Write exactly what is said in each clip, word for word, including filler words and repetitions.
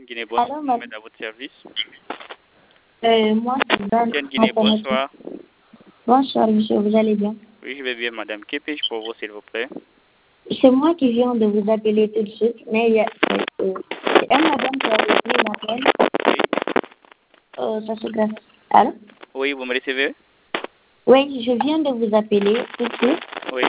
Guinée, bonsoir. Allô, Je ma- vous mets à votre service. euh, moi, c'est Dan. Tienne Guinée, bonsoir. Bonsoir, monsieur, vous allez bien? Oui, je vais bien, madame. Que puis-je pour vous, s'il vous plaît? C'est moi qui viens de vous appeler tout de suite, mais il y a euh, euh, c'est un madame qui a pris l'appel. Oui. Euh, ça se grave. Allô? Oui, vous me recevez? Oui, je viens de vous appeler tout de suite. Oui.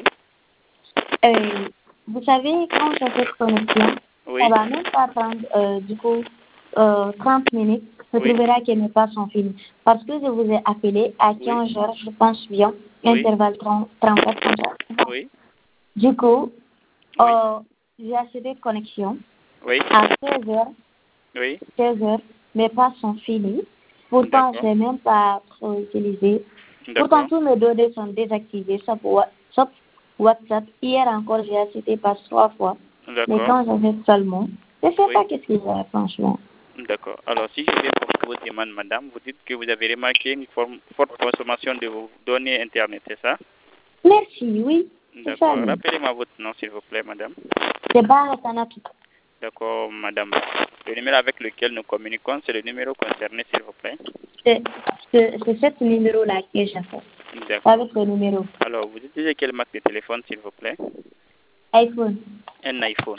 Euh, vous savez, quand j'ai fait connexion, Oui. ça va même pas prendre, euh, du coup, euh, trente minutes. Je Oui. trouverai qu'elle n'est pas sans film. Parce que je vous ai appelé à Oui. quinze heures, je pense bien, Oui. intervalle trente, trente-quatre comme ça. Oui. Du coup, Oui. euh, j'ai acheté de connexion Oui. à seize heures, Oui. seize heures, mes pages sont finies. Pourtant, D'accord. je n'ai même pas trop utilisé. Pourtant, D'accord. tous mes données sont désactivées, sauf, Wa- sauf WhatsApp. Hier encore, j'ai acheté pages trois fois. Mais D'accord. quand je fais seulement, je ne sais Oui. pas qu'est-ce qu'il y a, franchement. D'accord. Alors, si je vais pour votre demande, madame, vous dites que vous avez remarqué une forme- forte consommation de vos données Internet, c'est ça? Merci, oui. C'est ça, D'accord. oui. Rappelez-moi votre nom, s'il vous plaît, madame. C'est Barra Tanaki. D'accord, madame. Le numéro avec lequel nous communiquons, c'est le numéro concerné, s'il vous plaît. C'est c'est- c'est ce numéro-là que j'ai fait. D'accord. Avec le numéro. Alors, vous utilisez quelle marque de téléphone, s'il vous plaît? iPhone. Un iPhone.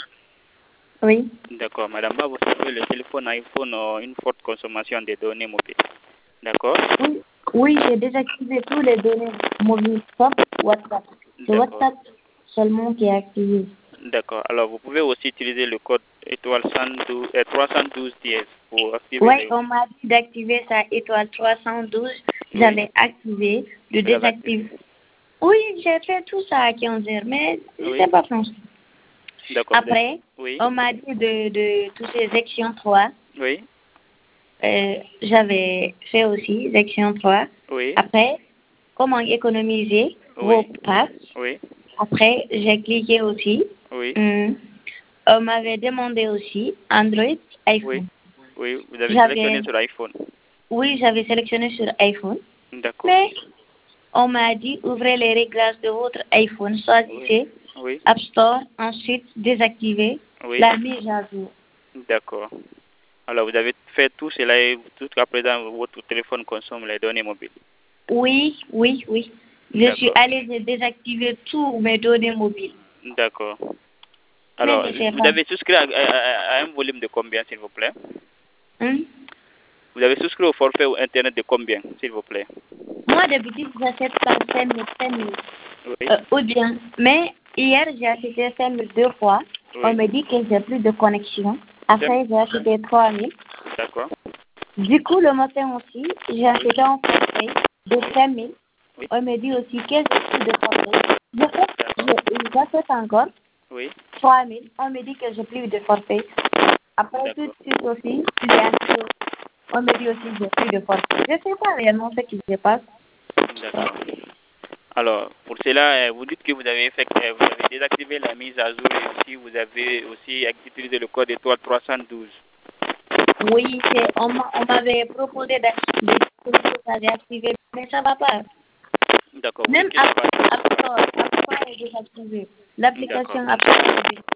Oui. D'accord, madame. Là, vous savez, le téléphone iPhone a une forte consommation des données mobiles. D'accord? Oui, oui, j'ai désactivé tous les données mobiles sauf WhatsApp. C'est D'accord. WhatsApp seulement qui est activé. D'accord. Alors, vous pouvez aussi utiliser le code étoile cent douze, euh, trois cent douze dièse pour activer Oui, le... on m'a dit d'activer ça étoile trois cent douze. Oui. J'avais activé, de Vous l'avez activé. désactiver. Oui, j'ai fait tout ça à quinze heures, mais je ne Oui. sais pas franchement. D'accord. vous avez- Après, Oui. on m'a dit de, de toucher section trois. Oui. Euh, j'avais fait aussi section trois. Oui. Après, comment économiser vos Oui. passes. Oui. Après, j'ai cliqué aussi. Oui. Hum, On m'avait demandé aussi Android, Oui. iPhone. Oui. Vous avez sélectionné J'avais, sur iPhone. oui, j'avais sélectionné sur iPhone, D'accord. mais on m'a dit ouvrez les réglages de votre iPhone, Oui. choisissez Oui. App Store, ensuite désactivez Oui. la mise à jour. D'accord. Alors, vous avez fait tout cela et jusqu'à présent, votre téléphone consomme les données mobiles. Oui, oui, oui. Je suis D'accord. allée, j'ai désactivé tous mes données mobiles. D'accord. Mais Alors, je sais vous pas. avez souscrit à, à- à un volume de combien, s'il vous plaît? Hum? Vous avez souscrit au forfait ou Internet de combien, s'il vous plaît? Moi, d'habitude, j'achète par cinq mille, cinq mille. Oui. Euh, ou bien, mais hier, j'ai acheté cinq mille deux fois. On Oui. me dit que j'ai plus de connexion. Après, j'ai acheté trois mille. D'accord. Du coup, le matin aussi, j'ai acheté un forfait de cinq mille. Oui. On me dit aussi que j'ai plus de forfait. Je fais, je- j'achète encore Oui. trois mille. On me dit que j'ai plus de forfait. Après, tout de D'accord. suite aussi, j'ai acheté. On me dit aussi que j'ai plus de forfait. Je ne sais pas réellement ce qui se passe. D'accord. Alors, pour cela, euh, vous dites que vous avez fait, euh, vous avez désactivé la mise à jour et aussi vous avez aussi utilisé le code étoile trois cent douze. Oui, c'est- on m'a- on m'avait proposé d'activer ça, j'ai activé, mais ça ne va pas. D'accord. Vous Même dites que ça App va. App Store, App Store est désactivé. L'application D'accord. App Store est